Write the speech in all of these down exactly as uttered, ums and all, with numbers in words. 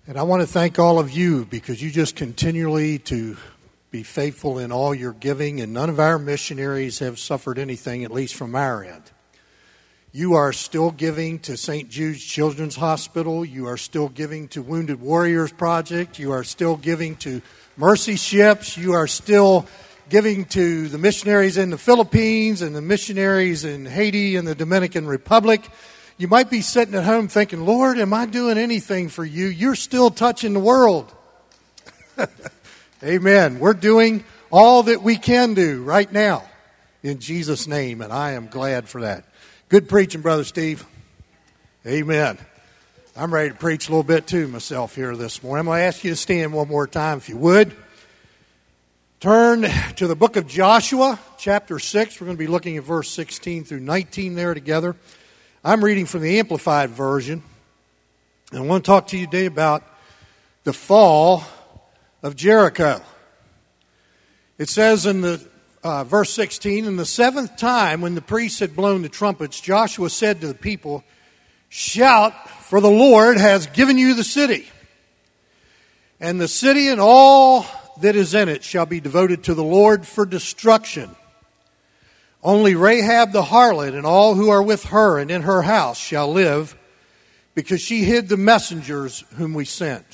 And I want to thank all of you because you just continually to be faithful in all your giving, and none of our missionaries have suffered anything, at least from our end. You are still giving to Saint Jude's Children's Hospital. You are still giving to Wounded Warriors Project. You are still giving to Mercy Ships. You are still giving to the missionaries in the Philippines and the missionaries in Haiti and the Dominican Republic. You might be sitting at home thinking, Lord, am I doing anything for you? You're still touching the world. Amen. We're doing all that we can do right now in Jesus' name, and I am glad for that. Good preaching, Brother Steve. Amen. I'm ready to preach a little bit too myself here this morning. I'm going to ask you to stand one more time if you would. Turn to the book of Joshua, chapter six. We're going to be looking at verse sixteen through nineteen there together. I'm reading from the Amplified Version. And I want to talk to you today about the fall of Jericho. It says in the uh, verse sixteen, "In the seventh time when the priests had blown the trumpets, Joshua said to the people, 'Shout, for the Lord has given you the city. And the city and all that is in it shall be devoted to the Lord for destruction. Only Rahab the harlot and all who are with her and in her house shall live, because she hid the messengers whom we sent.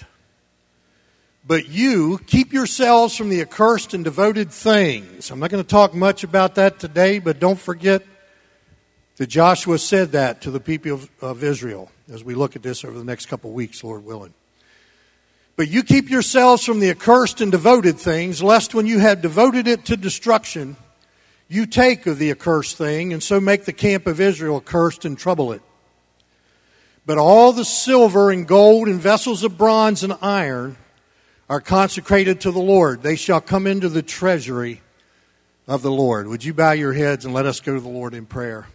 But you keep yourselves from the accursed and devoted things.'" I'm not going to talk much about that today, but don't forget that Joshua said that to the people of, of Israel as we look at this over the next couple of weeks, Lord willing. "But you keep yourselves from the accursed and devoted things, lest when you have devoted it to destruction, you take of the accursed thing, and so make the camp of Israel accursed and trouble it. But all the silver and gold and vessels of bronze and iron are consecrated to the Lord. They shall come into the treasury of the Lord." Would you bow your heads and let us go to the Lord in prayer?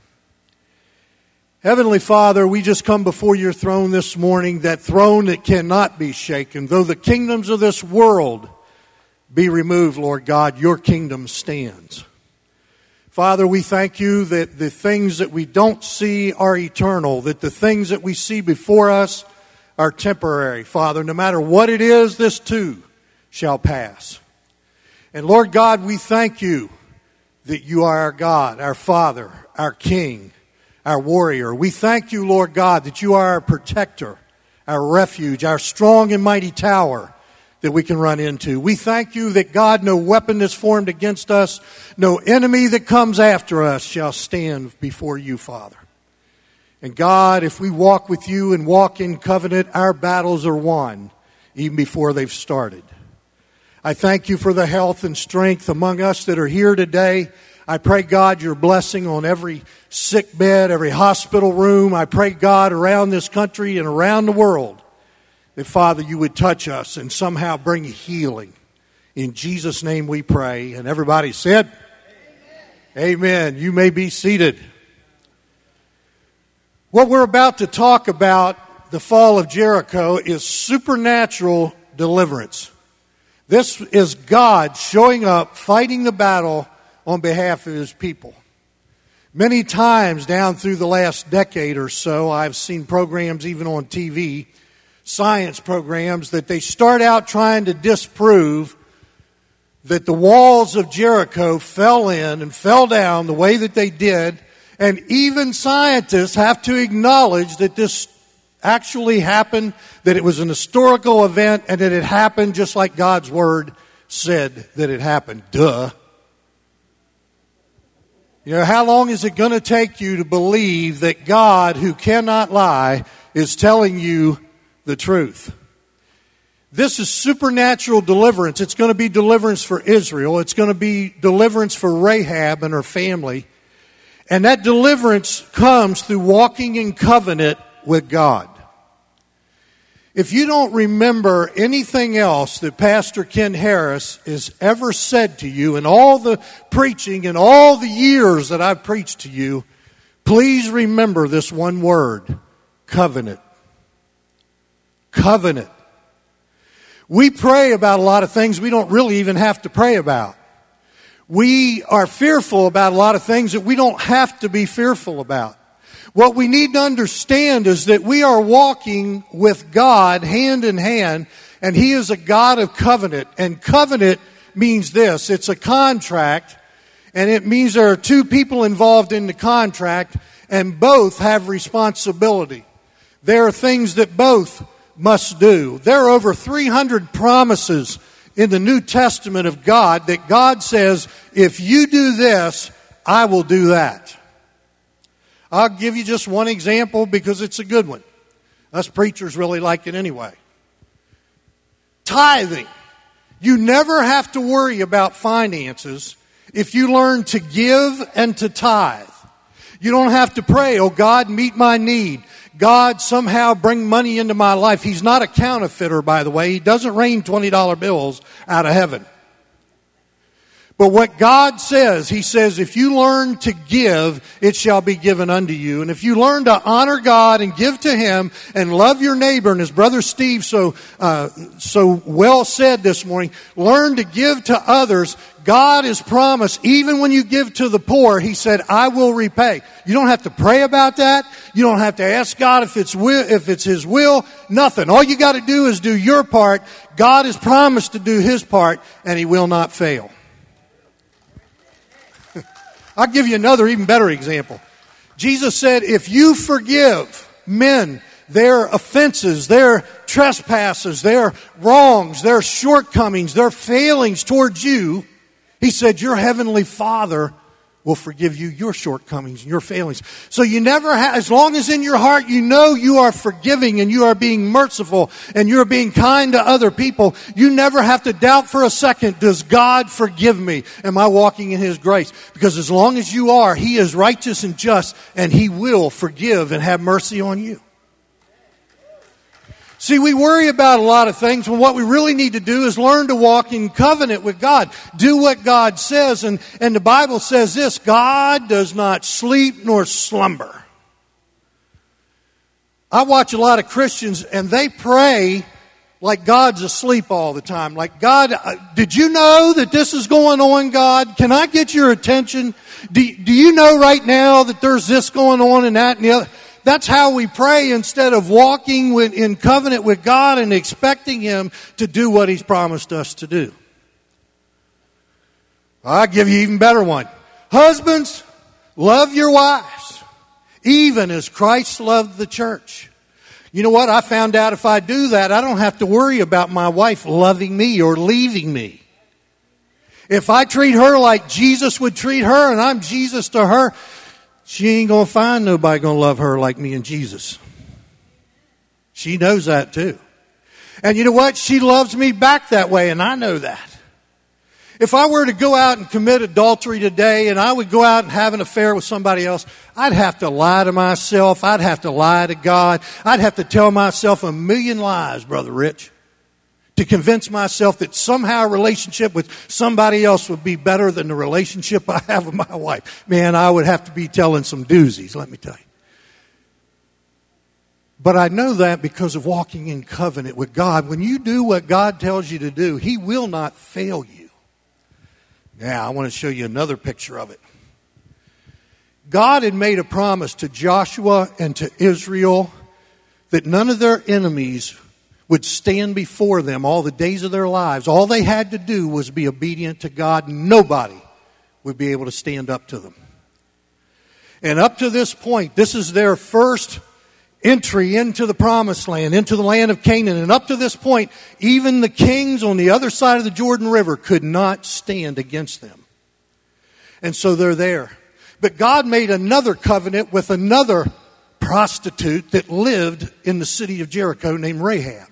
Heavenly Father, we just come before your throne this morning, that throne that cannot be shaken. Though the kingdoms of this world be removed, Lord God, your kingdom stands. Father, we thank you that the things that we don't see are eternal, that the things that we see before us are temporary. Father, no matter what it is, this too shall pass. And Lord God, we thank you that you are our God, our Father, our King, our warrior. We thank you, Lord God, that you are our protector, our refuge, our strong and mighty tower that we can run into. We thank you that, God, no weapon that's formed against us, no enemy that comes after us shall stand before you, Father. And God, if we walk with you and walk in covenant, our battles are won even before they've started. I thank you for the health and strength among us that are here today. I pray, God, your blessing on every sick bed, every hospital room. I pray, God, around this country and around the world, that, Father, you would touch us and somehow bring healing. In Jesus' name we pray. And everybody said, Amen. Amen. You may be seated. What we're about to talk about, the fall of Jericho, is supernatural deliverance. This is God showing up, fighting the battle on behalf of his people. Many times down through the last decade or so, I've seen programs even on T V, science programs, that they start out trying to disprove that the walls of Jericho fell in and fell down the way that they did. And even scientists have to acknowledge that this actually happened, that it was an historical event, and that it happened just like God's word said that it happened. Duh. You know, how long is it going to take you to believe that God, who cannot lie, is telling you the truth? This is supernatural deliverance. It's going to be deliverance for Israel. It's going to be deliverance for Rahab and her family. And that deliverance comes through walking in covenant with God. If you don't remember anything else that Pastor Ken Harris has ever said to you in all the preaching and all the years that I've preached to you, please remember this one word: covenant. Covenant. We pray about a lot of things we don't really even have to pray about. We are fearful about a lot of things that we don't have to be fearful about. What we need to understand is that we are walking with God hand in hand, and He is a God of covenant. And covenant means this: it's a contract, and it means there are two people involved in the contract, and both have responsibility. There are things that both must do. There are over three hundred promises in the New Testament of God that God says, if you do this, I will do that. I'll give you just one example because it's a good one. Us preachers really like it anyway. Tithing. You never have to worry about finances if you learn to give and to tithe. You don't have to pray, oh God, meet my need. God, somehow bring money into my life. He's not a counterfeiter, by the way. He doesn't rain twenty dollar bills out of heaven. But what God says, He says, if you learn to give, it shall be given unto you. And if you learn to honor God and give to Him and love your neighbor, and as Brother Steve so uh, so well said this morning, learn to give to others. God has promised, even when you give to the poor, He said, I will repay. You don't have to pray about that. You don't have to ask God if it's will, if it's His will. Nothing. All you got to do is do your part. God has promised to do His part, and He will not fail. I'll give you another even better example. Jesus said, if you forgive men their offenses, their trespasses, their wrongs, their shortcomings, their failings towards you, He said, your heavenly Father will forgive you your shortcomings and your failings. So you never have, as long as in your heart you know you are forgiving and you are being merciful and you're being kind to other people, you never have to doubt for a second, does God forgive me? Am I walking in His grace? Because as long as you are, He is righteous and just, and He will forgive and have mercy on you. See, we worry about a lot of things when what we really need to do is learn to walk in covenant with God. Do what God says. And, and the Bible says this: God does not sleep nor slumber. I watch a lot of Christians and they pray like God's asleep all the time. Like, God, did you know that this is going on, God? Can I get your attention? Do, do you know right now that there's this going on and that and the other? That's how we pray instead of walking with, in covenant with God and expecting Him to do what He's promised us to do. I'll give you an even better one. Husbands, love your wives, even as Christ loved the church. You know what? I found out if I do that, I don't have to worry about my wife loving me or leaving me. If I treat her like Jesus would treat her and I'm Jesus to her, she ain't going to find nobody going to love her like me and Jesus. She knows that too. And you know what? She loves me back that way, and I know that. If I were to go out and commit adultery today and I would go out and have an affair with somebody else, I'd have to lie to myself. I'd have to lie to God. I'd have to tell myself a million lies, Brother Rich, to convince myself that somehow a relationship with somebody else would be better than the relationship I have with my wife. Man, I would have to be telling some doozies, let me tell you. But I know that because of walking in covenant with God. When you do what God tells you to do, He will not fail you. Now, I want to show you another picture of it. God had made a promise to Joshua and to Israel that none of their enemies would stand before them all the days of their lives. All they had to do was be obedient to God. Nobody would be able to stand up to them. And up to this point, this is their first entry into the promised land, into the land of Canaan. And up to this point, even the kings on the other side of the Jordan River could not stand against them. And so they're there. But God made another covenant with another prostitute that lived in the city of Jericho named Rahab.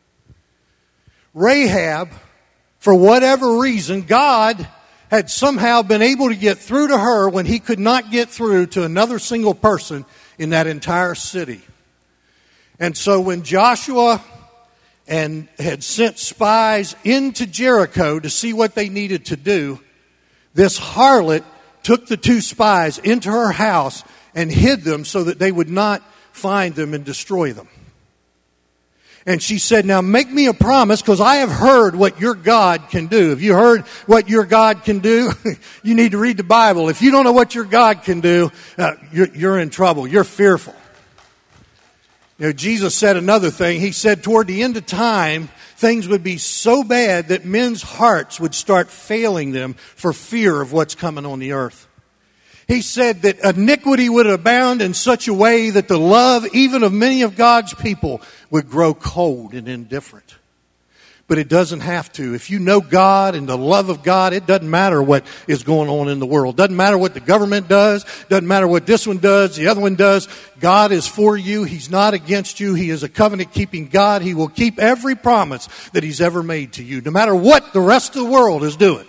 Rahab, for whatever reason, God had somehow been able to get through to her when He could not get through to another single person in that entire city. And so when Joshua and had sent spies into Jericho to see what they needed to do, this harlot took the two spies into her house and hid them so that they would not find them and destroy them. And she said, now make me a promise, because I have heard what your God can do. Have you heard what your God can do? You need to read the Bible. If you don't know what your God can do, uh, you're, you're in trouble. You're fearful. You know, Jesus said another thing. He said toward the end of time, things would be so bad that men's hearts would start failing them for fear of what's coming on the earth. He said that iniquity would abound in such a way that the love even of many of God's people would grow cold and indifferent. But it doesn't have to. If you know God and the love of God, it doesn't matter what is going on in the world. Doesn't matter what the government does. Doesn't matter what this one does, the other one does. God is for you. He's not against you. He is a covenant-keeping God. He will keep every promise that He's ever made to you, no matter what the rest of the world is doing.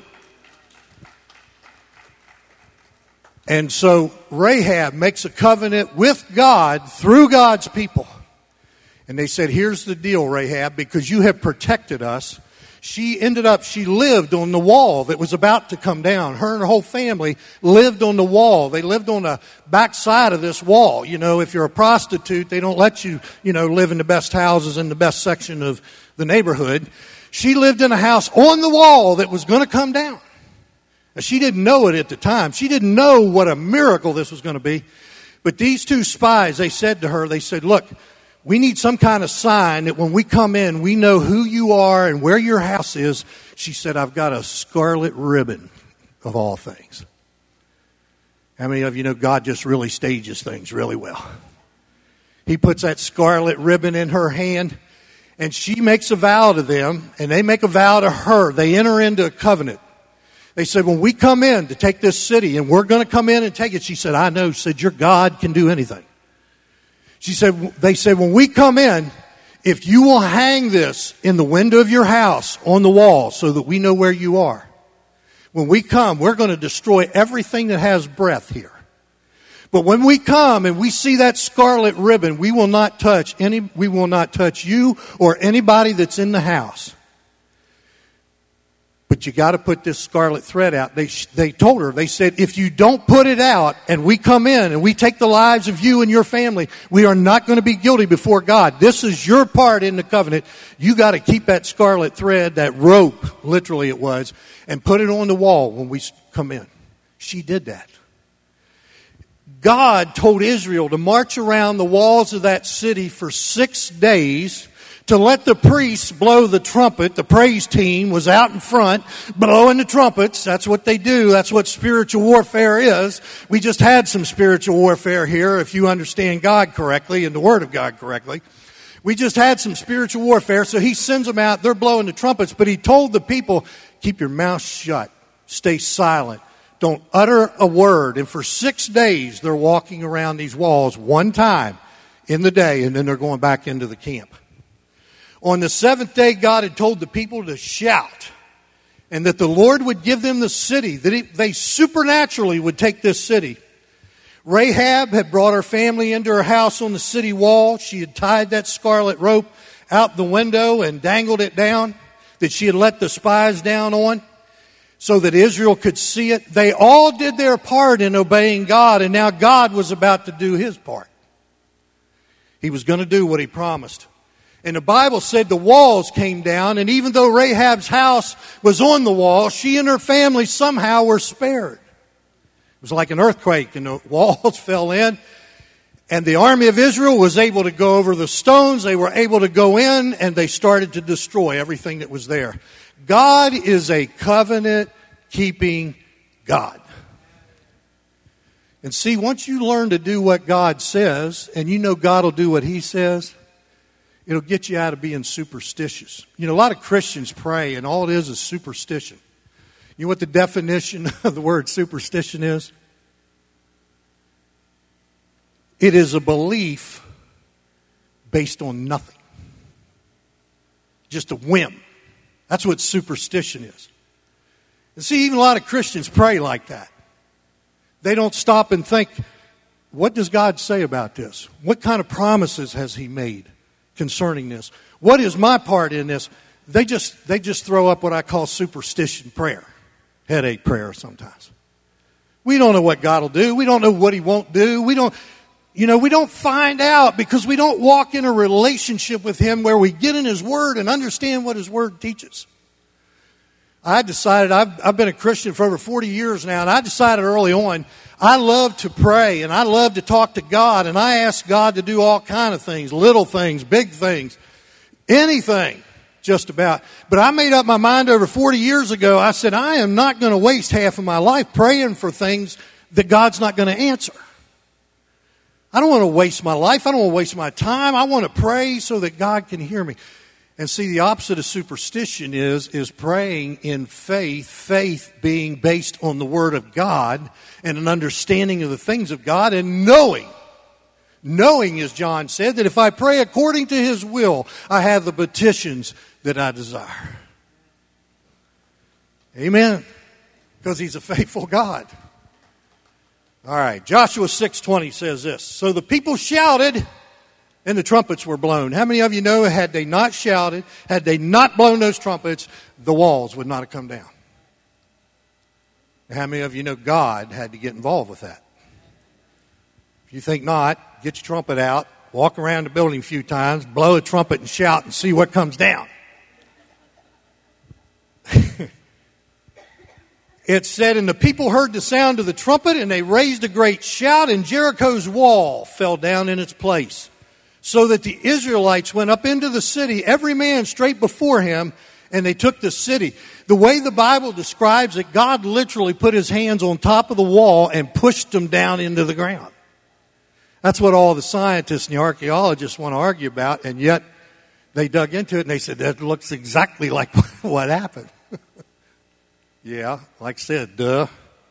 And so Rahab makes a covenant with God through God's people. And they said, here's the deal, Rahab, because you have protected us. She ended up, she lived on the wall that was about to come down. Her and her whole family lived on the wall. They lived on the back side of this wall. You know, if you're a prostitute, they don't let you, you know, live in the best houses in the best section of the neighborhood. She lived in a house on the wall that was going to come down. Now, she didn't know it at the time. She didn't know what a miracle this was going to be. But these two spies, they said to her, they said, look, we need some kind of sign that when we come in, we know who you are and where your house is. She said, I've got a scarlet ribbon of all things. How many of you know God just really stages things really well? He puts that scarlet ribbon in her hand, and she makes a vow to them, and they make a vow to her. They enter into a covenant. They said, when we come in to take this city, and we're going to come in and take it, she said, I know. She said, your God can do anything. She said, they said, when we come in, if you will hang this in the window of your house on the wall so that we know where you are. When we come, we're going to destroy everything that has breath here. But when we come and we see that scarlet ribbon, we will not touch any, we will not touch you or anybody that's in the house. But you got to put this scarlet thread out. They they told her, they said, if you don't put it out and we come in and we take the lives of you and your family, we are not going to be guilty before God. This is your part in the covenant. You got to keep that scarlet thread, that rope, literally it was, and put it on the wall when we come in. She did that. God told Israel to march around the walls of that city for six days to let the priests blow the trumpet. The praise team was out in front blowing the trumpets. That's what they do. That's what spiritual warfare is. We just had some spiritual warfare here, if you understand God correctly and the Word of God correctly. We just had some spiritual warfare, so He sends them out. They're blowing the trumpets, but He told the people, keep your mouth shut. Stay silent. Don't utter a word. And for six days, they're walking around these walls one time in the day, and then they're going back into the camp. On the seventh day, God had told the people to shout, and that the Lord would give them the city, that it, they supernaturally would take this city. Rahab had brought her family into her house on the city wall. She had tied that scarlet rope out the window and dangled it down, that she had let the spies down on, so that Israel could see it. They all did their part in obeying God, and now God was about to do His part. He was going to do what He promised. And the Bible said the walls came down, and even though Rahab's house was on the wall, she and her family somehow were spared. It was like an earthquake, and the walls fell in, and the army of Israel was able to go over the stones. They were able to go in, and they started to destroy everything that was there. God is a covenant-keeping God. And see, once you learn to do what God says, and you know God will do what He says, it'll get you out of being superstitious. You know, a lot of Christians pray, and all it is is superstition. You know what the definition of the word superstition is? It is a belief based on nothing. Just a whim. That's what superstition is. And see, even a lot of Christians pray like that. They don't stop and think, what does God say about this? What kind of promises has He made concerning this? What is my part in this? They just they just throw up what I call superstition prayer. Headache prayer sometimes. We don't know what God will do. We don't know what He won't do. We don't You know, we don't find out because we don't walk in a relationship with Him where we get in His Word and understand what His Word teaches. I decided, I've, I've been a Christian for over forty years now, and I decided early on, I love to pray, and I love to talk to God, and I ask God to do all kind of things, little things, big things, anything, just about. But I made up my mind over forty years ago, I said, I am not going to waste half of my life praying for things that God's not going to answer. I don't want to waste my life. I don't want to waste my time. I want to pray so that God can hear me. And see, the opposite of superstition is, is praying in faith, faith being based on the Word of God and an understanding of the things of God and knowing, knowing, as John said, that if I pray according to His will, I have the petitions that I desire. Amen. Because He's a faithful God. All right, Joshua six twenty says this. So the people shouted, and the trumpets were blown. How many of you know, had they not shouted, had they not blown those trumpets, the walls would not have come down? How many of you know God had to get involved with that? If you think not, get your trumpet out, walk around the building a few times, blow a trumpet and shout and see what comes down. It said, and the people heard the sound of the trumpet, and they raised a great shout, and Jericho's wall fell down in its place, so that the Israelites went up into the city, every man straight before him, and they took the city. The way the Bible describes it, God literally put His hands on top of the wall and pushed them down into the ground. That's what all the scientists and the archaeologists want to argue about, and yet they dug into it and they said, that looks exactly like what happened. Yeah, like I said, duh.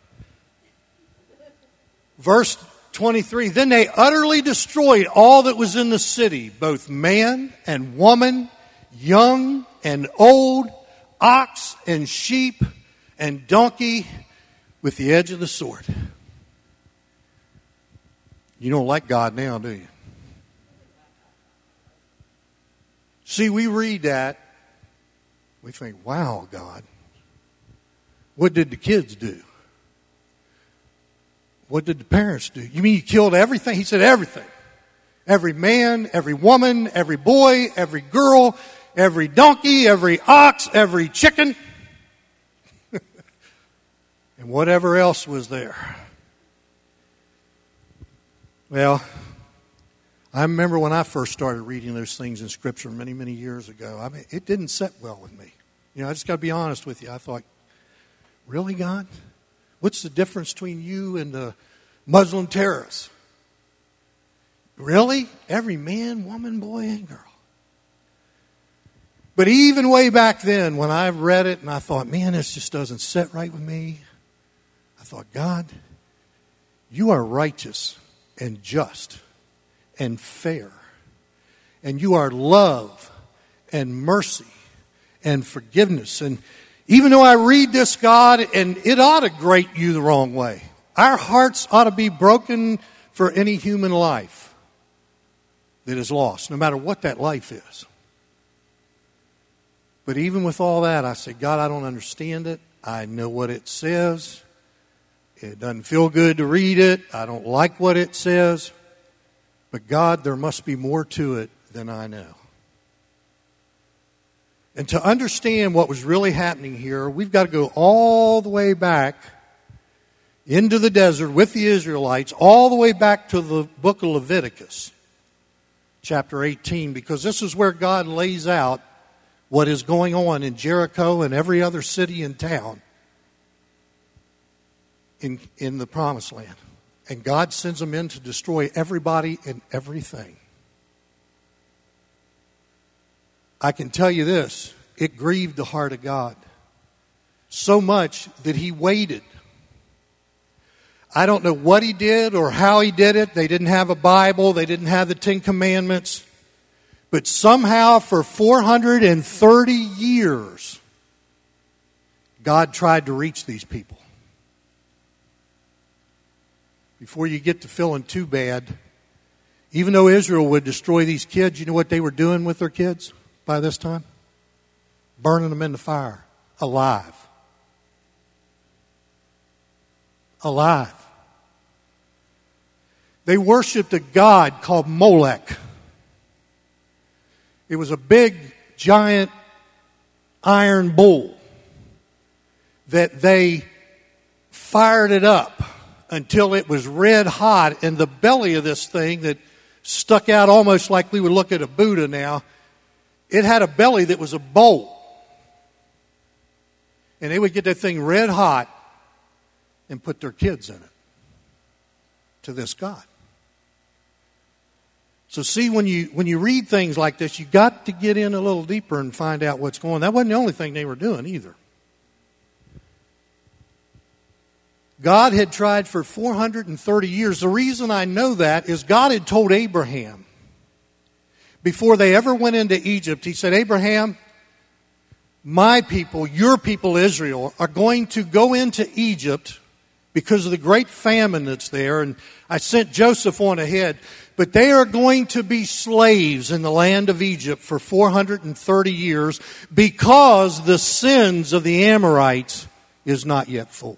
Verse twenty-three, then they utterly destroyed all that was in the city, both man and woman, young and old, ox and sheep and donkey, with the edge of the sword. You don't like God now, do you? See, we read that, we think, wow, God. What did the kids do? What did the parents do? You mean you killed everything? He said everything. Every man, every woman, every boy, every girl, every donkey, every ox, every chicken, and whatever else was there. Well, I remember when I first started reading those things in Scripture many, many years ago. I mean, it didn't sit well with me. You know, I just got to be honest with you. I thought, really, God? What's the difference between you and the Muslim terrorists? Really? Every man, woman, boy, and girl. But even way back then, when I read it and I thought, man, this just doesn't sit right with me, I thought, God, you are righteous and just and fair. And you are love and mercy and forgiveness. And even though I read this, God, and it ought to grate you the wrong way. Our hearts ought to be broken for any human life that is lost, no matter what that life is. But even with all that, I say, God, I don't understand it. I know what it says. It doesn't feel good to read it. I don't like what it says. But God, there must be more to it than I know. And to understand what was really happening here, we've got to go all the way back into the desert with the Israelites, all the way back to the book of Leviticus, chapter eighteen, because this is where God lays out what is going on in Jericho and every other city and town in, in the Promised Land. And God sends them in to destroy everybody and everything. I can tell you this, it grieved the heart of God so much that He waited. I don't know what He did or how He did it. They didn't have a Bible. They didn't have the Ten Commandments. But somehow for four hundred thirty years, God tried to reach these people. Before you get to feeling too bad, even though Israel would destroy these kids, you know what they were doing with their kids by this time? Burning them in the fire, alive. Alive. They worshipped a god called Molech. It was a big, giant iron bull that they fired it up until it was red hot, and the belly of this thing that stuck out almost like we would look at a Buddha now, it had a belly that was a bowl. And they would get that thing red hot and put their kids in it to this God. So see, when you when you read things like this, you got to get in a little deeper and find out what's going on. That wasn't the only thing they were doing either. God had tried for four hundred thirty years. The reason I know that is God had told Abraham, before they ever went into Egypt, he said, Abraham, my people, your people Israel, are going to go into Egypt because of the great famine that's there. And I sent Joseph on ahead. But they are going to be slaves in the land of Egypt for four hundred thirty years because the sins of the Amorites is not yet full.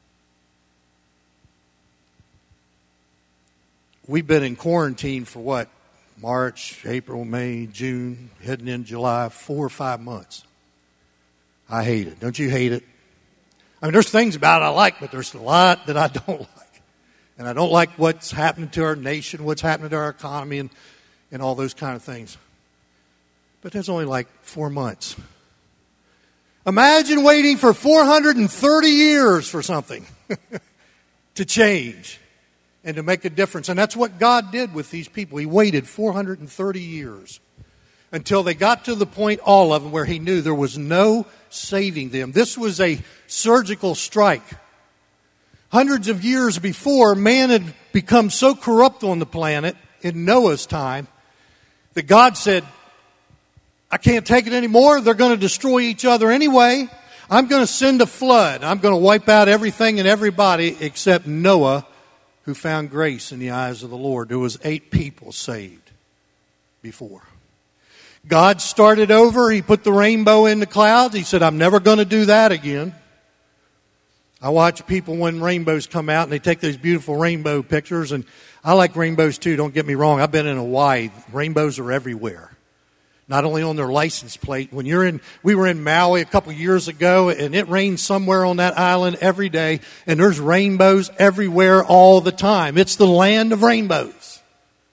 We've been in quarantine for what? March, April, May, June, heading in July, four or five months. I hate it. Don't you hate it? I mean, there's things about it I like, but there's a lot that I don't like. And I don't like what's happening to our nation, what's happening to our economy, and, and all those kind of things. But there's only like four months. Imagine waiting for four hundred thirty years for something to change and to make a difference. And that's what God did with these people. He waited four hundred thirty years until they got to the point, all of them, where he knew there was no saving them. This was a surgical strike. Hundreds of years before, man had become so corrupt on the planet in Noah's time that God said, I can't take it anymore. They're going to destroy each other anyway. I'm going to send a flood. I'm going to wipe out everything and everybody except Noah, who found grace in the eyes of the Lord. There was eight people saved before. God started over. He put the rainbow in the clouds. He said, I'm never going to do that again. I watch people when rainbows come out and they take those beautiful rainbow pictures, and I like rainbows too, don't get me wrong. I've been in Hawaii. Rainbows are everywhere. Not only on their license plate. When you're in, we were in Maui a couple years ago, and it rains somewhere on that island every day, and there's rainbows everywhere all the time. It's the land of rainbows.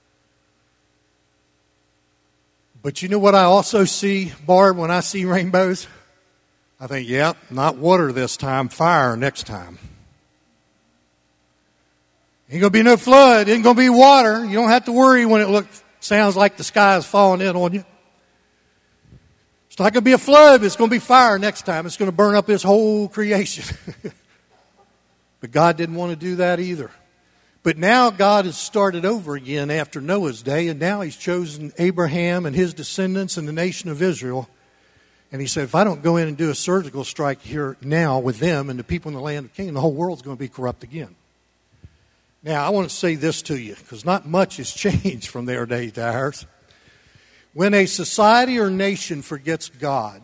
But you know what I also see, Barb, when I see rainbows? I think, yeah, not water this time, fire next time. Ain't going to be no flood. Ain't going to be water. You don't have to worry when it looks, sounds like the sky is falling in on you. It's not going to be a flood, but it's going to be fire next time. It's going to burn up this whole creation. But God didn't want to do that either. But now God has started over again after Noah's day, and now he's chosen Abraham and his descendants and the nation of Israel. And he said, if I don't go in and do a surgical strike here now with them and the people in the land of Canaan, the whole world's going to be corrupt again. Now, I want to say this to you, because not much has changed from their day to ours. When a society or nation forgets God,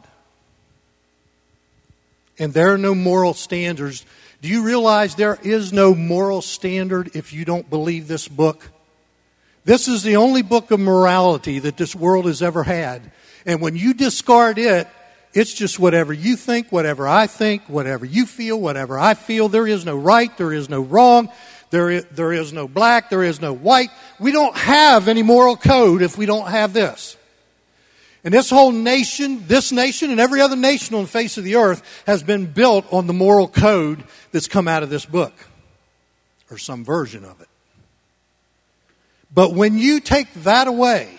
and there are no moral standards, do you realize there is no moral standard if you don't believe this book? This is the only book of morality that this world has ever had. And when you discard it, it's just whatever you think, whatever I think, whatever you feel, whatever I feel. There is no right, there is no wrong, there is, there is no black, there is no white. We don't have any moral code if we don't have this. And this whole nation, this nation and every other nation on the face of the earth has been built on the moral code that's come out of this book, or some version of it. But when you take that away,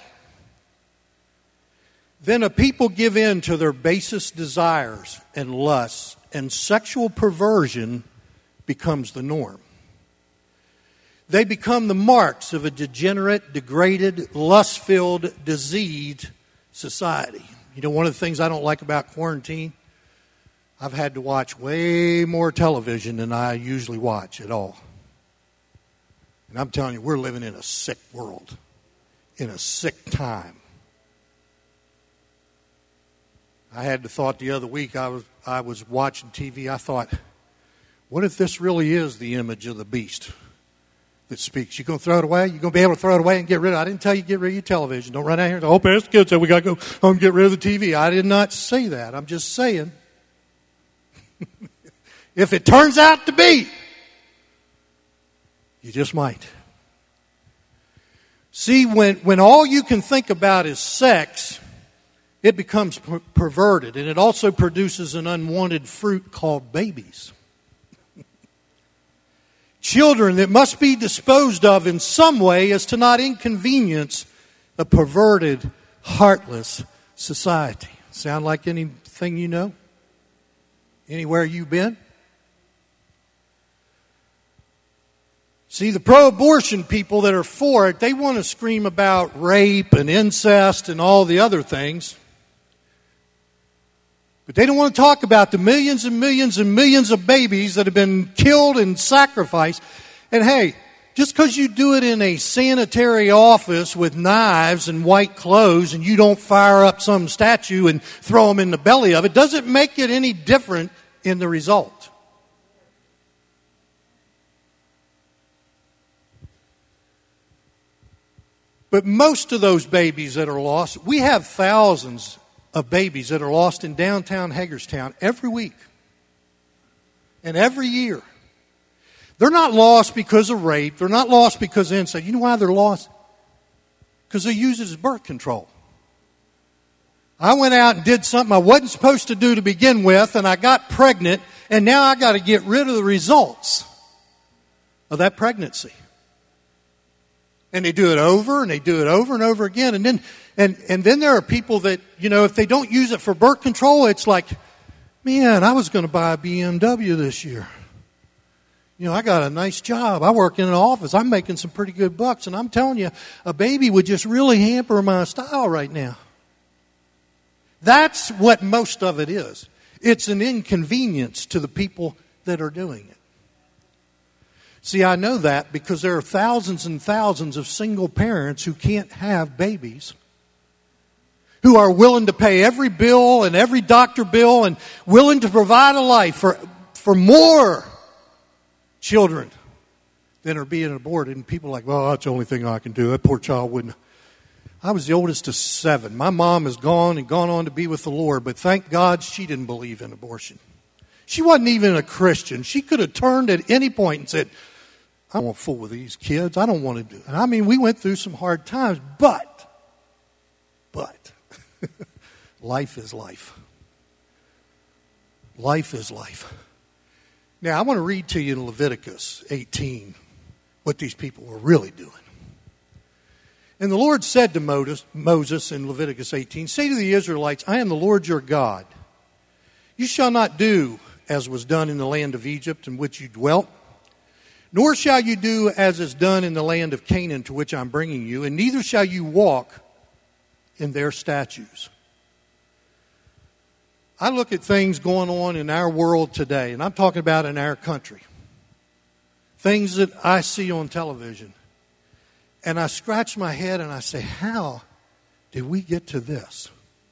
then a people give in to their basest desires and lusts, and sexual perversion becomes the norm. They become the marks of a degenerate, degraded, lust-filled, diseased society. You know, one of the things I don't like about quarantine, I've had to watch way more television than I usually watch at all. And I'm telling you, we're living in a sick world, in a sick time. I had the thought the other week, I was I was watching T V, I thought, what if this really is the image of the beast? that speaks. You going to throw it away? You going to be able to throw it away and get rid of it? I didn't tell you to get rid of your television. Don't run out here and say, oh, Pastor Kid said we got to go home and get rid of the T V. I did not say that. I'm just saying, if it turns out to be, you just might. See, when, when all you can think about is sex, it becomes per- perverted, and it also produces an unwanted fruit called babies. Children that must be disposed of in some way as to not inconvenience a perverted, heartless society. Sound like anything you know? Anywhere you've been? See, the pro-abortion people that are for it, they want to scream about rape and incest and all the other things. But they don't want to talk about the millions and millions and millions of babies that have been killed and sacrificed. And hey, just because you do it in a sanitary office with knives and white clothes and you don't fire up some statue and throw them in the belly of it, doesn't make it any different in the result. But most of those babies that are lost, we have thousands of babies that are lost in downtown Hagerstown every week and every year. They're not lost because of rape. They're not lost because of incest. You know why they're lost? Because they use it as birth control. I went out and did something I wasn't supposed to do to begin with, and I got pregnant, and now I got to get rid of the results of that pregnancy. And they do it over and they do it over and over again. And then and, and then there are people that, you know, if they don't use it for birth control, it's like, man, I was going to buy a B M W this year. You know, I got a nice job. I work in an office. I'm making some pretty good bucks. And I'm telling you, a baby would just really hamper my style right now. That's what most of it is. It's an inconvenience to the people that are doing it. See, I know that because there are thousands and thousands of single parents who can't have babies, who are willing to pay every bill and every doctor bill and willing to provide a life for, for more children than are being aborted. And people are like, well, that's the only thing I can do. That poor child wouldn't. I was the oldest of seven. My mom is gone and gone on to be with the Lord, but thank God she didn't believe in abortion. She wasn't even a Christian. She could have turned at any point and said, I don't want to fool with these kids. I don't want to do it. And I mean, we went through some hard times, but, but, life is life. Life is life. Now, I want to read to you in Leviticus eighteen what these people were really doing. And the Lord said to Moses in Leviticus eighteen, say to the Israelites, I am the Lord your God. You shall not do as was done in the land of Egypt in which you dwelt, nor shall you do as is done in the land of Canaan to which I'm bringing you, and neither shall you walk in their statutes. I look at things going on in our world today, and I'm talking about in our country. Things that I see on television. And I scratch my head and I say, how did we get to this?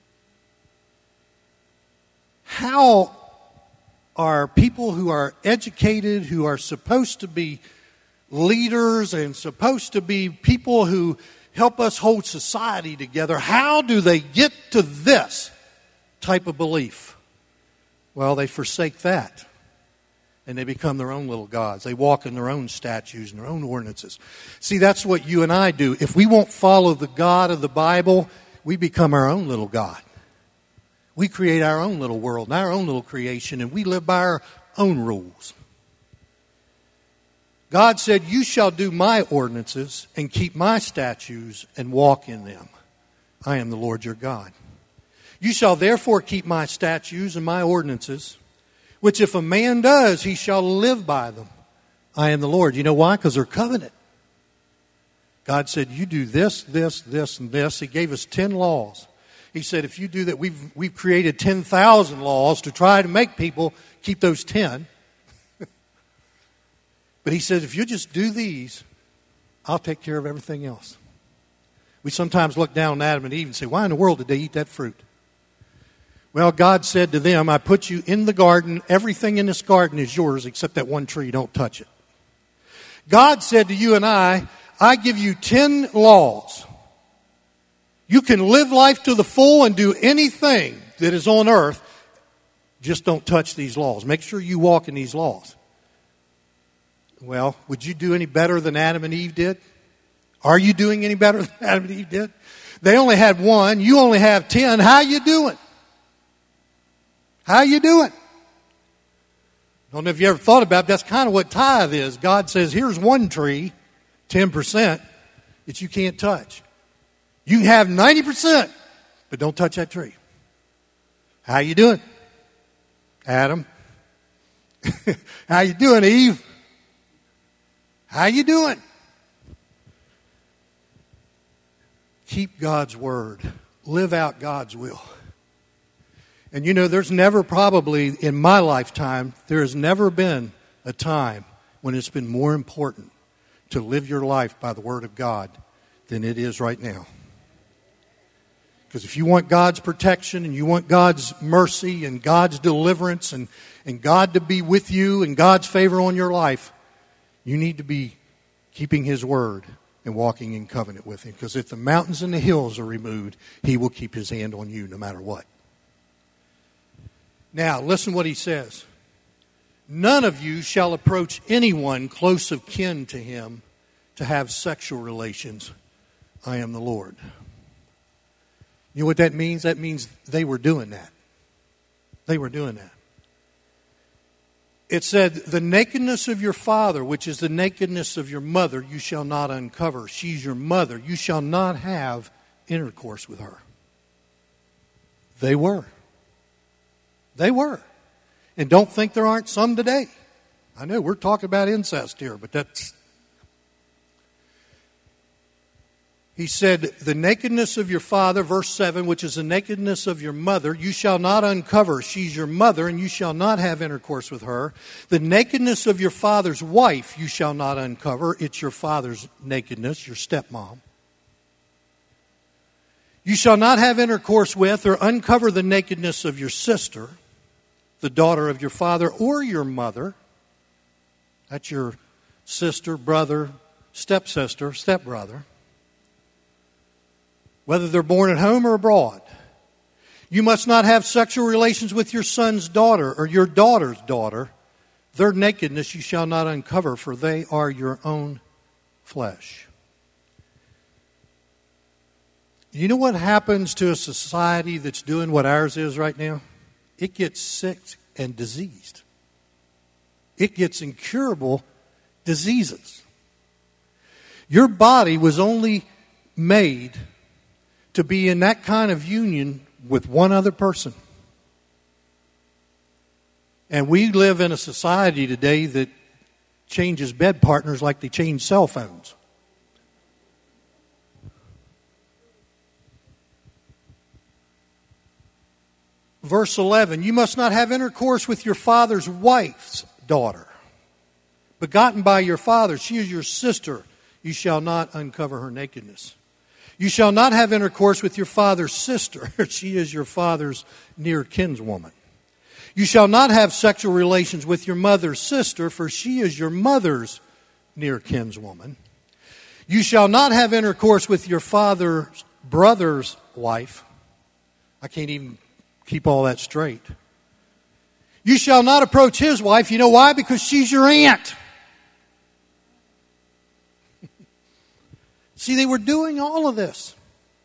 How are people who are educated, who are supposed to be leaders and supposed to be people who help us hold society together, how do they get to this type of belief? Well, they forsake that. And they become their own little gods. They walk in their own statutes and their own ordinances. See, that's what you and I do. If we won't follow the God of the Bible, we become our own little God. We create our own little world and our own little creation, and we live by our own rules. God said, you shall do my ordinances and keep my statutes and walk in them. I am the Lord your God. You shall therefore keep my statutes and my ordinances, which if a man does, he shall live by them. I am the Lord. You know why? Because they're covenant. God said, you do this, this, this, and this. He gave us ten laws. He said, if you do that, we've, we've created ten thousand laws to try to make people keep those ten. But he said, if you just do these, I'll take care of everything else. We sometimes look down on Adam and Eve and say, why in the world did they eat that fruit? Well, God said to them, I put you in the garden. Everything in this garden is yours except that one tree. Don't touch it. God said to you and I, I give you ten laws. You can live life to the full and do anything that is on earth. Just don't touch these laws. Make sure you walk in these laws. Well, would you do any better than Adam and Eve did? Are you doing any better than Adam and Eve did? They only had one. You only have ten. How you doing? How you doing? I don't know if you ever thought about it. That's kind of what tithe is. God says, here's one tree, ten percent, that you can't touch. You can have ninety percent, but don't touch that tree. How you doing, Adam? How you doing, Eve? How you doing? Keep God's word. Live out God's will. And you know, there's never probably, in my lifetime, there has never been a time when it's been more important to live your life by the word of God than it is right now. Because if you want God's protection and you want God's mercy and God's deliverance and, and God to be with you and God's favor on your life, you need to be keeping His word and walking in covenant with Him. Because if the mountains and the hills are removed, He will keep His hand on you no matter what. Now, listen what He says. None of you shall approach anyone close of kin to him to have sexual relations. I am the Lord. You know what that means? That means they were doing that. They were doing that. It said, the nakedness of your father, which is the nakedness of your mother, you shall not uncover. She's your mother. You shall not have intercourse with her. They were. They were. And don't think there aren't some today. I know we're talking about incest here, but that's... He said, the nakedness of your father, verse seven, which is the nakedness of your mother, you shall not uncover. She's your mother, and you shall not have intercourse with her. The nakedness of your father's wife, you shall not uncover. It's your father's nakedness, your stepmom. You shall not have intercourse with or uncover the nakedness of your sister, the daughter of your father or your mother. That's your sister, brother, stepsister, stepbrother. Whether they're born at home or abroad. You must not have sexual relations with your son's daughter or your daughter's daughter. Their nakedness you shall not uncover, for they are your own flesh. You know what happens to a society that's doing what ours is right now? It gets sick and diseased. It gets incurable diseases. Your body was only made to be in that kind of union with one other person. And we live in a society today that changes bed partners like they change cell phones. Verse eleven, you must not have intercourse with your father's wife's daughter, begotten by your father. She is your sister. You shall not uncover her nakedness. You shall not have intercourse with your father's sister. She is your father's near kinswoman. You shall not have sexual relations with your mother's sister, for she is your mother's near kinswoman. You shall not have intercourse with your father's brother's wife. I can't even keep all that straight. You shall not approach his wife. You know why? Because she's your aunt. See, they were doing all of this.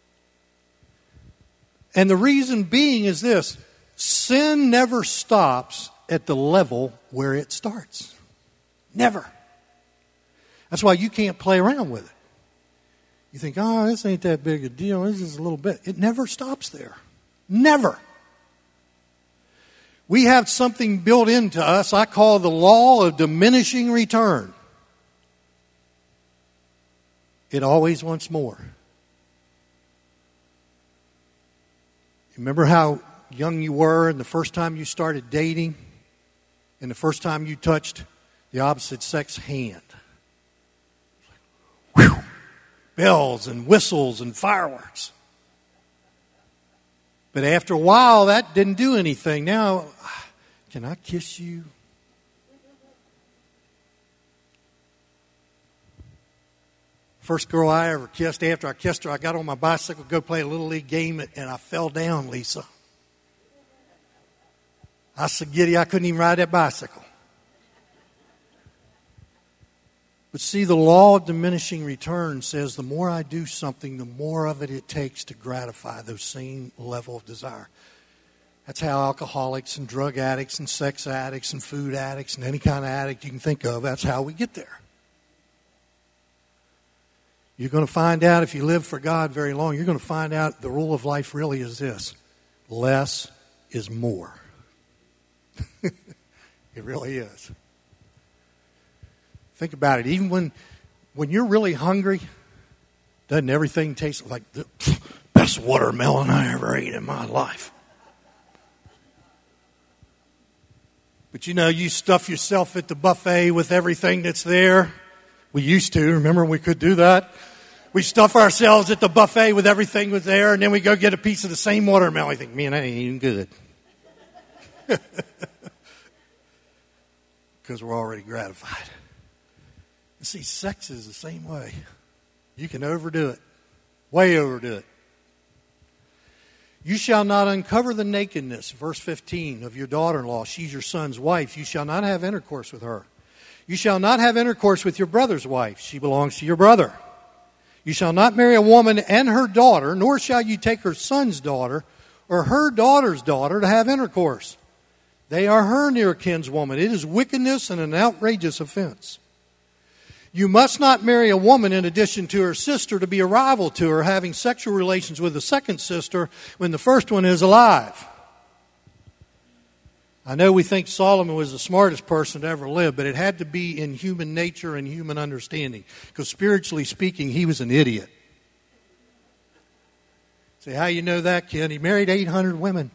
And the reason being is this. Sin never stops at the level where it starts. Never. That's why you can't play around with it. You think, oh, this ain't that big a deal. This is a little bit. It never stops there. Never. We have something built into us I call the law of diminishing return. It always wants more. Remember how young you were and the first time you started dating and the first time you touched the opposite sex hand? Whew, bells and whistles and fireworks. But after a while, that didn't do anything. Now, can I kiss you? First girl I ever kissed. After I kissed her, I got on my bicycle to go play a little league game, and I fell down, Lisa. I said, giddy, I couldn't even ride that bicycle. But see, the law of diminishing returns says the more I do something, the more of it it takes to gratify those same level of desire. That's how alcoholics and drug addicts and sex addicts and food addicts and any kind of addict you can think of, that's how we get there. You're going to find out if you live for God very long, you're going to find out the rule of life really is this. Less is more. It really is. Think about it. Even when when you're really hungry, doesn't everything taste like the best watermelon I ever ate in my life? But you know, you stuff yourself at the buffet with everything that's there. We used to. Remember, we could do that. We stuff ourselves at the buffet with everything that's there, and then we go get a piece of the same watermelon. We think, man, that ain't even good. Because we're already gratified. See, sex is the same way. You can overdo it. Way overdo it. You shall not uncover the nakedness, verse fifteen, of your daughter-in-law. She's your son's wife. You shall not have intercourse with her. You shall not have intercourse with your brother's wife. She belongs to your brother. You shall not marry a woman and her daughter, nor shall you take her son's daughter or her daughter's daughter to have intercourse. They are her near kinswoman. It is wickedness and an outrageous offense. You must not marry a woman in addition to her sister to be a rival to her, having sexual relations with the second sister when the first one is alive. I know we think Solomon was the smartest person to ever live, but it had to be in human nature and human understanding, because spiritually speaking, he was an idiot. Say, how you know that, kid? He married eight hundred women.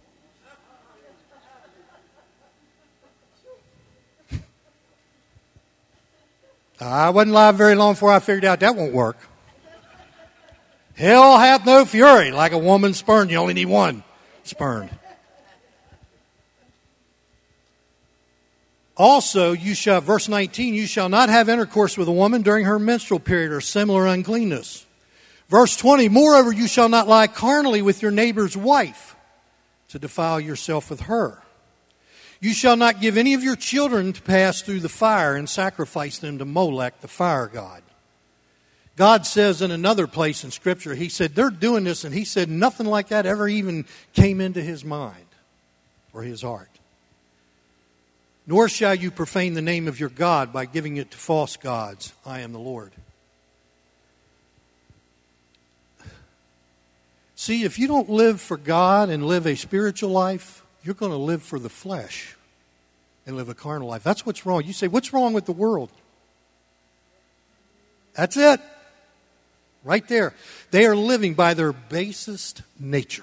I wasn't alive very long before I figured out that won't work. Hell hath no fury like a woman spurned. You only need one spurned. Also, you shall, verse nineteen, you shall not have intercourse with a woman during her menstrual period or similar uncleanness. Verse twenty, moreover, you shall not lie carnally with your neighbor's wife to defile yourself with her. You shall not give any of your children to pass through the fire and sacrifice them to Molech, the fire god. God says in another place in Scripture, He said, they're doing this, and He said nothing like that ever even came into His mind or His heart. Nor shall you profane the name of your God by giving it to false gods. I am the Lord. See, if you don't live for God and live a spiritual life, you're going to live for the flesh and live a carnal life. That's what's wrong. You say, what's wrong with the world? That's it. Right there. They are living by their basest nature.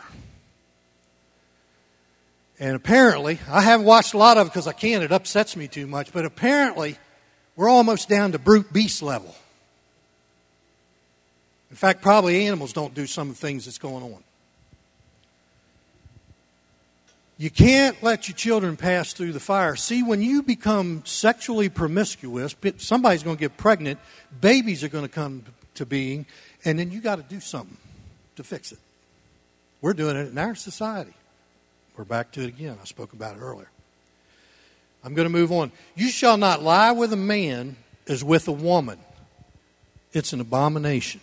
And apparently, I haven't watched a lot of it because I can't. It upsets me too much. But apparently, we're almost down to brute beast level. In fact, probably animals don't do some of the things that's going on. You can't let your children pass through the fire. See, when you become sexually promiscuous, somebody's going to get pregnant, babies are going to come to being, and then you got to do something to fix it. We're doing it in our society. We're back to it again. I spoke about it earlier. I'm going to move on. You shall not lie with a man as with a woman. It's an abomination.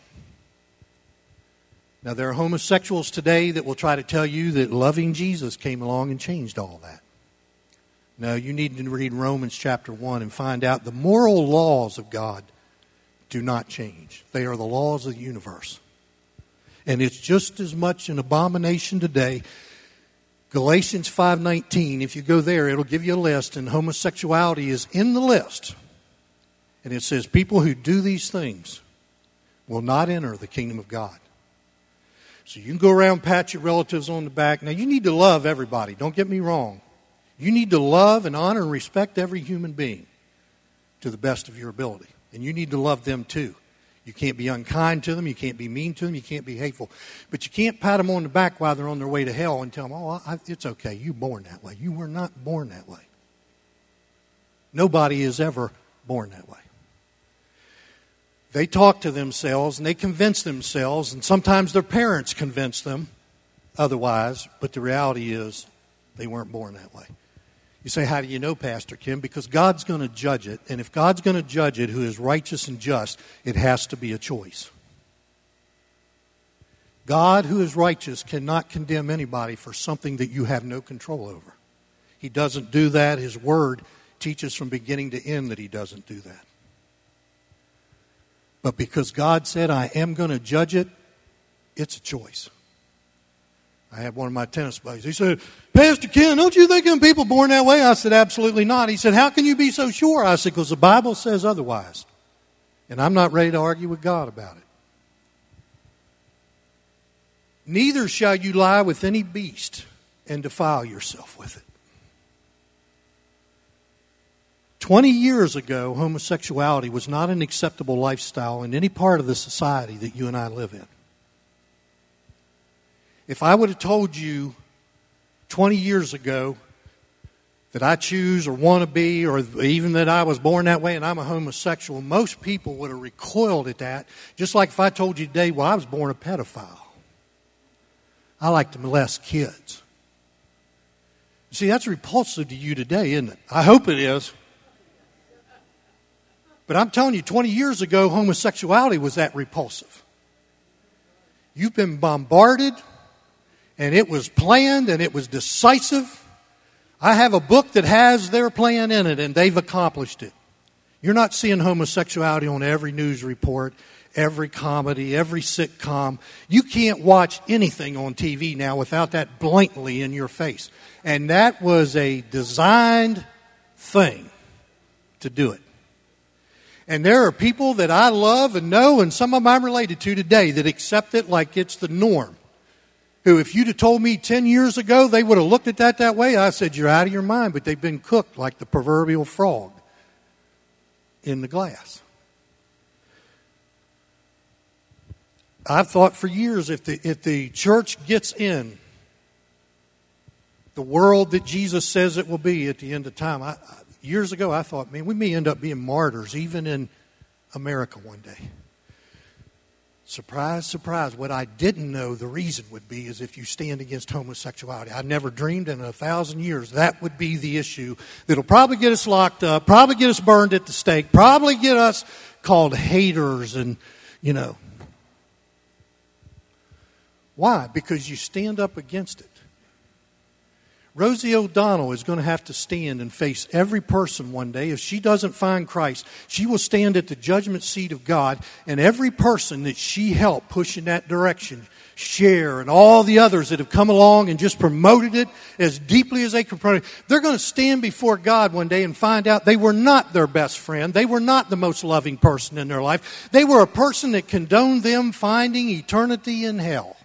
Now, there are homosexuals today that will try to tell you that loving Jesus came along and changed all that. No, you need to read Romans chapter one and find out the moral laws of God do not change. They are the laws of the universe. And it's just as much an abomination today. Galatians five nineteen, if you go there, it'll give you a list, and homosexuality is in the list. And it says people who do these things will not enter the kingdom of God. So you can go around and pat your relatives on the back. Now, you need to love everybody. Don't get me wrong. You need to love and honor and respect every human being to the best of your ability. And you need to love them too. You can't be unkind to them. You can't be mean to them. You can't be hateful. But you can't pat them on the back while they're on their way to hell and tell them, oh, I, it's okay. You were born that way. You were not born that way. Nobody is ever born that way. They talk to themselves and they convince themselves, and sometimes their parents convince them otherwise, but the reality is they weren't born that way. You say, how do you know, Pastor Kim? Because God's going to judge it, and if God's going to judge it, who is righteous and just, it has to be a choice. God, who is righteous, cannot condemn anybody for something that you have no control over. He doesn't do that. His Word teaches from beginning to end that He doesn't do that. But because God said, I am going to judge it, it's a choice. I had one of my tennis buddies. He said, Pastor Ken, don't you think them people born that way? I said, absolutely not. He said, how can you be so sure? I said, because the Bible says otherwise. And I'm not ready to argue with God about it. Neither shall you lie with any beast and defile yourself with it. Twenty years ago, homosexuality was not an acceptable lifestyle in any part of the society that you and I live in. If I would have told you twenty years ago that I choose or want to be, or even that I was born that way and I'm a homosexual, most people would have recoiled at that. Just like if I told you today, well, I was born a pedophile. I like to molest kids. See, that's repulsive to you today, isn't it? I hope it is. But I'm telling you, twenty years ago, homosexuality was that repulsive. You've been bombarded, and it was planned, and it was decisive. I have a book that has their plan in it, and they've accomplished it. You're not seeing homosexuality on every news report, every comedy, every sitcom. You can't watch anything on T V now without that blatantly in your face. And that was a designed thing to do it. And there are people that I love and know, and some of them I'm related to today, that accept it like it's the norm. Who, if you'd have told me ten years ago, they would have looked at that that way. I said, you're out of your mind, but they've been cooked like the proverbial frog in the glass. I've thought for years, if the, if the church gets in the world that Jesus says it will be at the end of time, I, I, years ago I thought, man, we may end up being martyrs even in America one day. Surprise, surprise. What I didn't know the reason would be is if you stand against homosexuality. I never dreamed in a thousand years that would be the issue that'll probably get us locked up, probably get us burned at the stake, probably get us called haters and, you know. Why? Because you stand up against it. Rosie O'Donnell is going to have to stand and face every person one day. If she doesn't find Christ, she will stand at the judgment seat of God, and every person that she helped push in that direction, Cher and all the others that have come along and just promoted it as deeply as they can promote it, they're going to stand before God one day and find out they were not their best friend. They were not the most loving person in their life. They were a person that condoned them finding eternity in hell.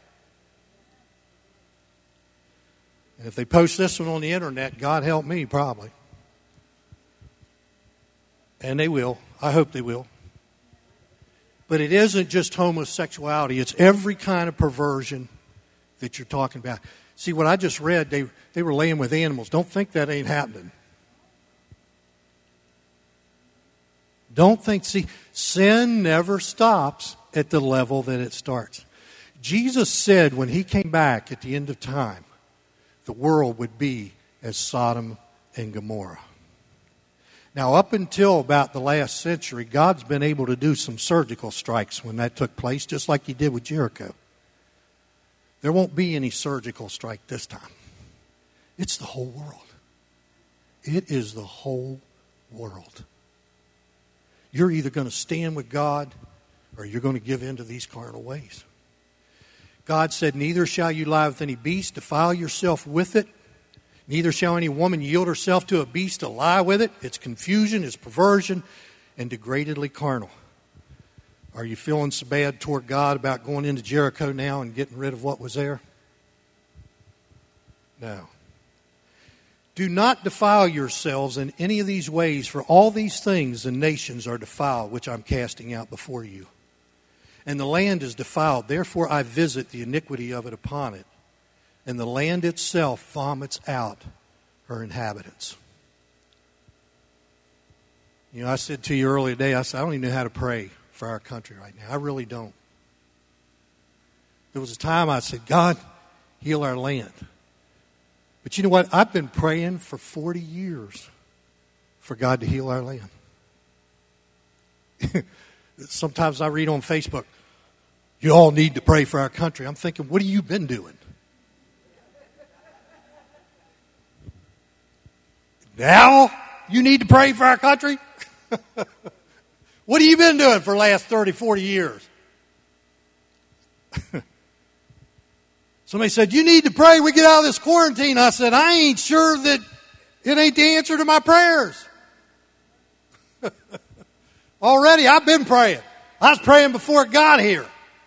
And if they post this one on the internet, God help me, probably. And they will. I hope they will. But it isn't just homosexuality. It's every kind of perversion that you're talking about. See, what I just read, they, they were laying with animals. Don't think that ain't happening. Don't think, see, sin never stops at the level that it starts. Jesus said when He came back at the end of time, the world would be as Sodom and Gomorrah. Now, up until about the last century, God's been able to do some surgical strikes when that took place, just like He did with Jericho. There won't be any surgical strike this time. It's the whole world. It is the whole world. You're either going to stand with God or you're going to give in to these carnal ways. God said, neither shall you lie with any beast, defile yourself with it. Neither shall any woman yield herself to a beast to lie with it. It's confusion, it's perversion, and degradedly carnal. Are you feeling so bad toward God about going into Jericho now and getting rid of what was there? No. Do not defile yourselves in any of these ways, for all these things the nations are defiled, which I'm casting out before you. And the land is defiled, therefore I visit the iniquity of it upon it. And the land itself vomits out her inhabitants. You know, I said to you earlier today, I said, I don't even know how to pray for our country right now. I really don't. There was a time I said, God, heal our land. But you know what? I've been praying for forty years for God to heal our land. Sometimes I read on Facebook, you all need to pray for our country. I'm thinking, what have you been doing? Now you need to pray for our country? What have you been doing for the last thirty, forty years? Somebody said, you need to pray we get out of this quarantine. I said, I ain't sure that it ain't the answer to my prayers. Already, I've been praying. I was praying before it got here.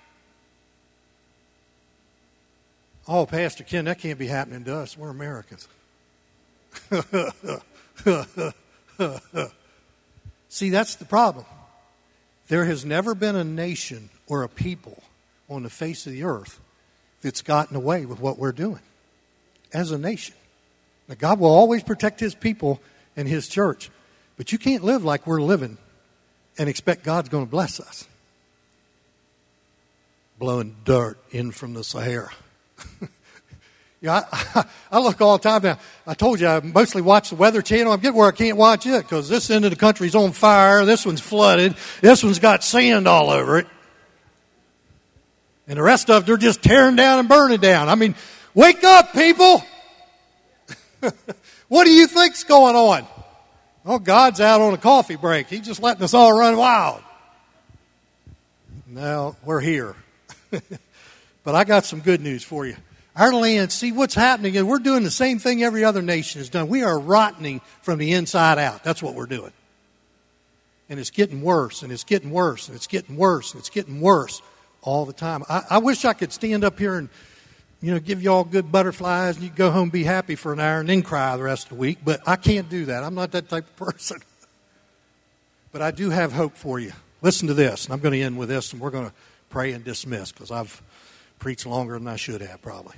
Oh, Pastor Ken, that can't be happening to us. We're Americans. See, that's the problem. There has never been a nation or a people on the face of the earth that's gotten away with what we're doing as a nation. Now, God will always protect His people and His church, but you can't live like we're living and expect God's going to bless us. Blowing dirt in from the Sahara. Yeah, I, I look all the time now. I told you I mostly watch the Weather Channel. I'm getting where I can't watch it because this end of the country's on fire. This one's flooded. This one's got sand all over it. And the rest of them, they're just tearing down and burning down. I mean, wake up, people. What do you think's going on? Oh, God's out on a coffee break. He's just letting us all run wild. Now, we're here. But I got some good news for you. Our land, see what's happening is we're doing the same thing every other nation has done. We are rotting from the inside out. That's what we're doing. And it's getting worse, and it's getting worse, and it's getting worse, and it's getting worse all the time. I, I wish I could stand up here and, you know, give you all good butterflies, and you go home, be happy for an hour, and then cry the rest of the week. But I can't do that. I'm not that type of person. But I do have hope for you. Listen to this, and I'm going to end with this, and we're going to pray and dismiss because I've preached longer than I should have probably.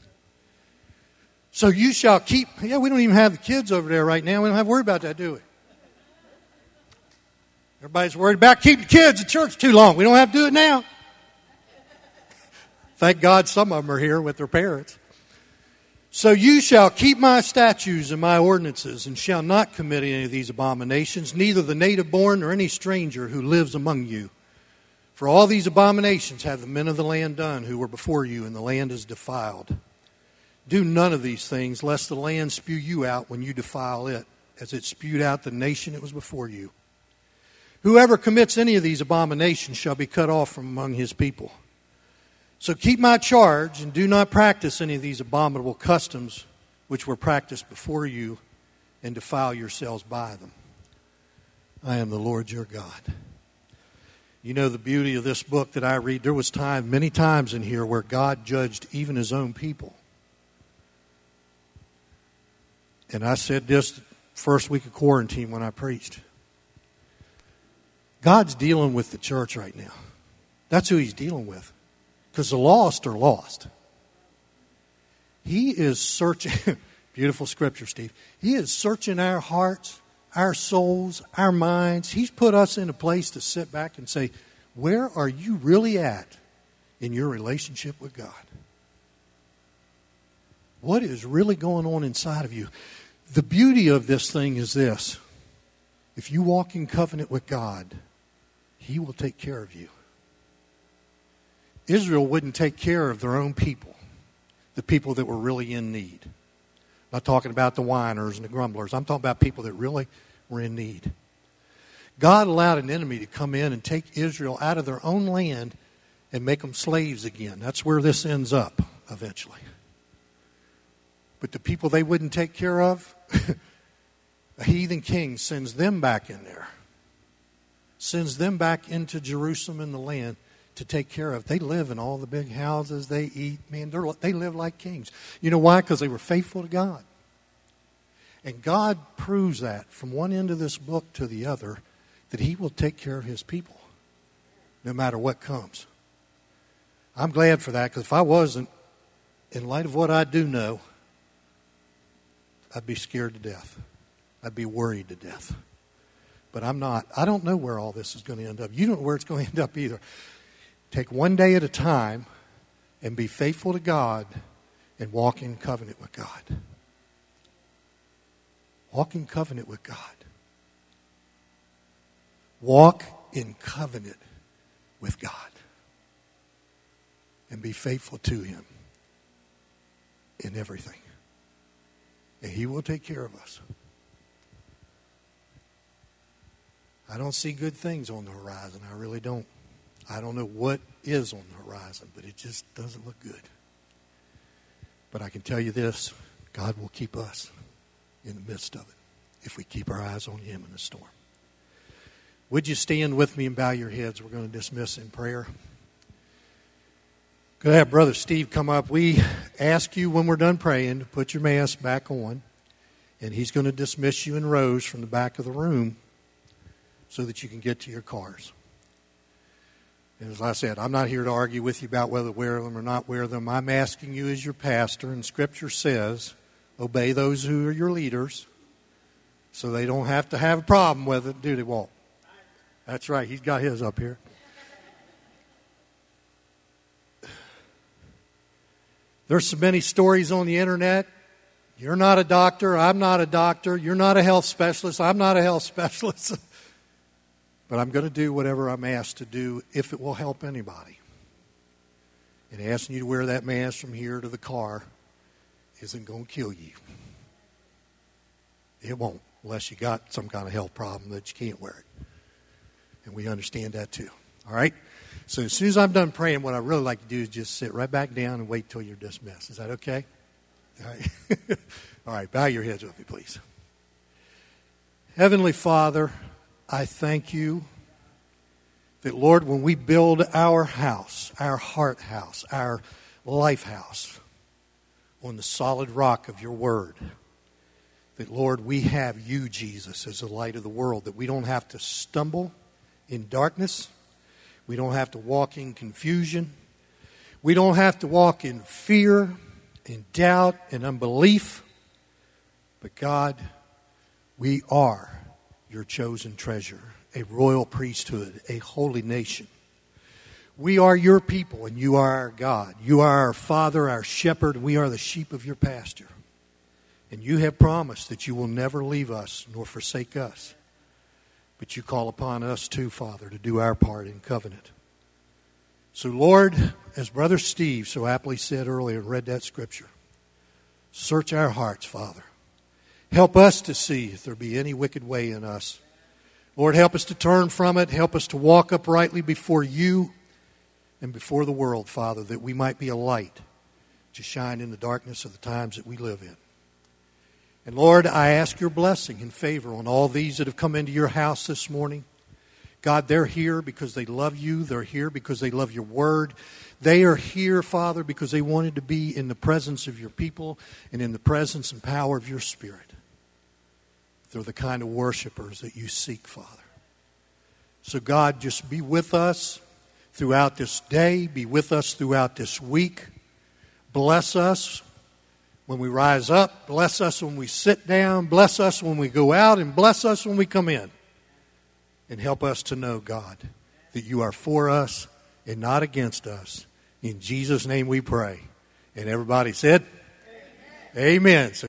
So you shall keep, yeah, we don't even have the kids over there right now. We don't have to worry about that, do we? Everybody's worried about keeping the kids at church too long. We don't have to do it now. Thank God some of them are here with their parents. So you shall keep my statutes and my ordinances and shall not commit any of these abominations, neither the native born nor any stranger who lives among you. For all these abominations have the men of the land done who were before you, and the land is defiled. Do none of these things, lest the land spew you out when you defile it, as it spewed out the nation that was before you. Whoever commits any of these abominations shall be cut off from among his people. So keep my charge, and do not practice any of these abominable customs which were practiced before you, and defile yourselves by them. I am the Lord your God. You know the beauty of this book that I read. There was time, many times in here where God judged even His own people. And I said this first week of quarantine when I preached. God's dealing with the church right now. That's who He's dealing with. Because the lost are lost. He is searching, beautiful scripture, Steve. He is searching our hearts, our souls, our minds. He's put us in a place to sit back and say, where are you really at in your relationship with God? What is really going on inside of you? The beauty of this thing is this. If you walk in covenant with God, He will take care of you. Israel wouldn't take care of their own people, the people that were really in need. I'm not talking about the whiners and the grumblers. I'm talking about people that really were in need. God allowed an enemy to come in and take Israel out of their own land and make them slaves again. That's where this ends up eventually. But the people they wouldn't take care of, a heathen king sends them back in there. Sends them back into Jerusalem and the land to take care of. They live in all the big houses. They eat. Man, they're, they live like kings. You know why? Because they were faithful to God. And God proves that from one end of this book to the other, that He will take care of His people no matter what comes. I'm glad for that, because if I wasn't, in light of what I do know, I'd be scared to death. I'd be worried to death. but I'm not. I don't know where all this is going to end up. You don't know where it's going to end up either. Take one day at a time and be faithful to God and walk in covenant with God. Walk in covenant with God. Walk in covenant with God. And be faithful to Him in everything. And He will take care of us. I don't see good things on the horizon. I really don't. I don't know what is on the horizon, but it just doesn't look good. But I can tell you this, God will keep us in the midst of it if we keep our eyes on Him in the storm. Would you stand with me and bow your heads? We're going to dismiss in prayer. Go ahead, Brother Steve, come up. We ask you when we're done praying to put your mask back on, and he's going to dismiss you in rows from the back of the room so that you can get to your cars. And as I said, I'm not here to argue with you about whether to wear them or not wear them. I'm asking you as your pastor, and Scripture says, obey those who are your leaders so they don't have to have a problem with it, do they, Walt? That's right. He's got his up here. There's so many stories on the internet. You're not a doctor. I'm not a doctor. You're not a health specialist. I'm not a health specialist. But I'm going to do whatever I'm asked to do if it will help anybody. And asking you to wear that mask from here to the car isn't going to kill you. It won't, unless you got some kind of health problem that you can't wear it. And we understand that too. All right? So as soon as I'm done praying, what I really like to do is just sit right back down and wait till you're dismissed. Is that okay? All right. All right, bow your heads with me, please. Heavenly Father, I thank you that, Lord, when we build our house, our heart house, our life house on the solid rock of your word, that, Lord, we have you, Jesus, as the light of the world, that we don't have to stumble in darkness. We don't have to walk in confusion. We don't have to walk in fear, in doubt, and unbelief. But God, we are your chosen treasure, a royal priesthood, a holy nation. We are your people, and you are our God. You are our Father, our shepherd, and we are the sheep of your pasture. And you have promised that you will never leave us nor forsake us. But you call upon us too, Father, to do our part in covenant. So, Lord, as Brother Steve so aptly said earlier and read that scripture, search our hearts, Father. Help us to see if there be any wicked way in us. Lord, help us to turn from it. Help us to walk uprightly before you and before the world, Father, that we might be a light to shine in the darkness of the times that we live in. And Lord, I ask your blessing and favor on all these that have come into your house this morning. God, they're here because they love you. They're here because they love your word. They are here, Father, because they wanted to be in the presence of your people and in the presence and power of your Spirit. They're the kind of worshipers that you seek, Father. So God, just be with us throughout this day. Be with us throughout this week. Bless us when we rise up. Bless us when we sit down. Bless us when we go out. And bless us when we come in. And help us to know, God, that you are for us and not against us. In Jesus' name we pray. And everybody said, Amen. Amen. So